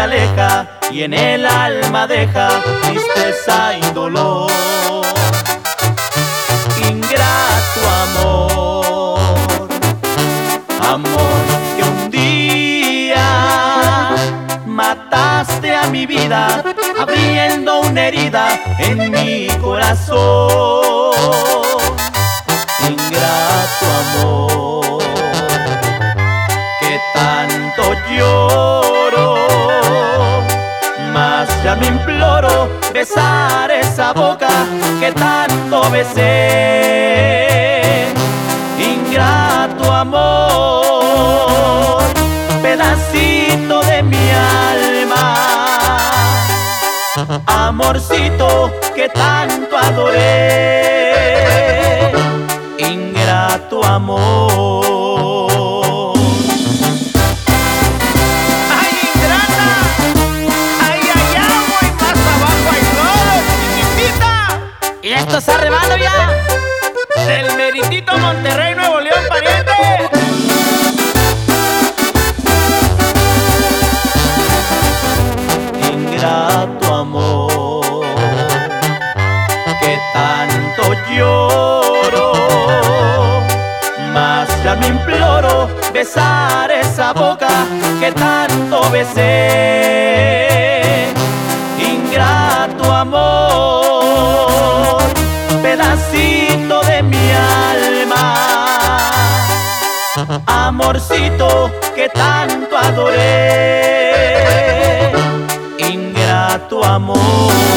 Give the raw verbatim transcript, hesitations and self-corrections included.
aleja y en el alma deja tristeza y dolor. Ingrato amor, amor que un día mataste a mi vida, abriendo una herida en mi corazón. Ingrato amor, que tanto lloro, mas ya no imploro besar esa boca que tanto besé. Ingrato amor, pedacito de mi alma, amorcito que tanto adoré. Ingrato amor. ¡Ay, ingrata! ¡Ay, allá voy más abajo hay lodo, chiquitita! Y esto se arrebando ya Del meritito Monterrey, Nuevo León, pariente. ingrato amor, que tanto lloro, mas ya no imploro besar esa boca que tanto besé. Ingrato amor, pedacito de mi alma, amorcito que tanto adoré. Ingrato amor.